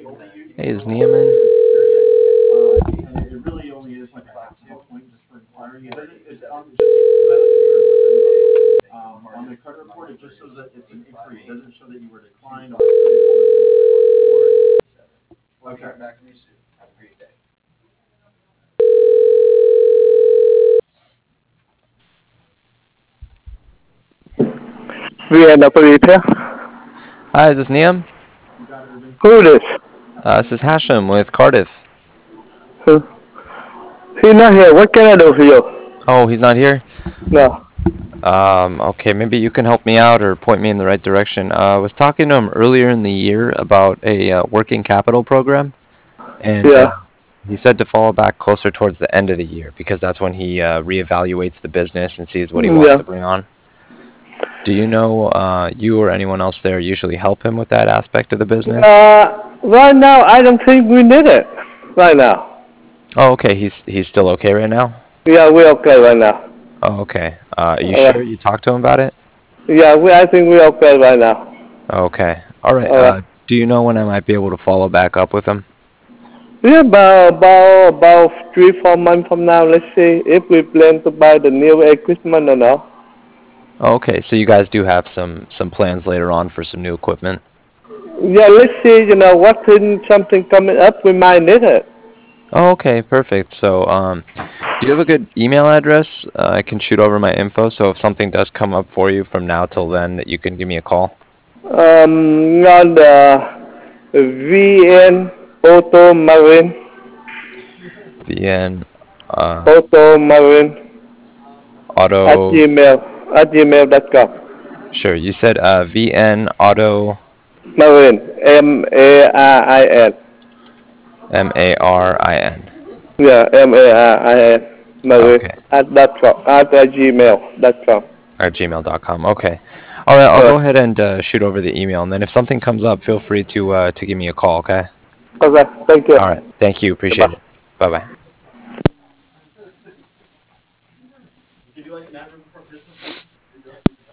Hey, is Neiman? And it really only is like a half a point just for inquiry. On the credit report, it just shows that it's an inquiry. It doesn't show that you were declined. Okay. Vienna Police. Hi, is this Niam? Who is this? This is Hashem with Cardiff. Who? He's not here. What can I do for you? Oh, he's not here? No. Okay, maybe you can help me out or point me in the right direction. I was talking to him earlier in the year about a working capital program, and Yeah. he said to follow back closer towards the end of the year because that's when he reevaluates the business and sees what he wants Yeah. to bring on. Do you know you or anyone else there usually help him with that aspect of the business? Right now, I don't think we need it. Right now. Oh, okay. He's still okay right now? Yeah, we're okay right now. Oh, okay. Are you sure Alright. you talked to him about it? Yeah, I think we're okay right now. Okay. All right. Alright. Do you know when I might be able to follow back up with him? Yeah, about 3 4 months from now, let's see if we plan to buy the new equipment or not. Oh, okay. So you guys do have some plans later on for some new equipment. Yeah, let's see, what thing, something coming up, we might need it. Oh, okay. Perfect. So, do you have a good email address? I can shoot over my info, so if something does come up for you from now till then, that you can give me a call. On the VN Auto Marine, VN Auto Marine at Auto. gmail at gmail.com. Sure. You said VN Auto Marine, Marin. Marin. Yeah, Marin. Marine Okay. at gmail.com. At gmail.com. Okay. All right. I'll go ahead and shoot over the email, and then if something comes up, feel free to give me a call. Okay. Okay, thank you. All right. Thank you. Appreciate Goodbye. it. Bye bye. Did you like an admin before Christmas?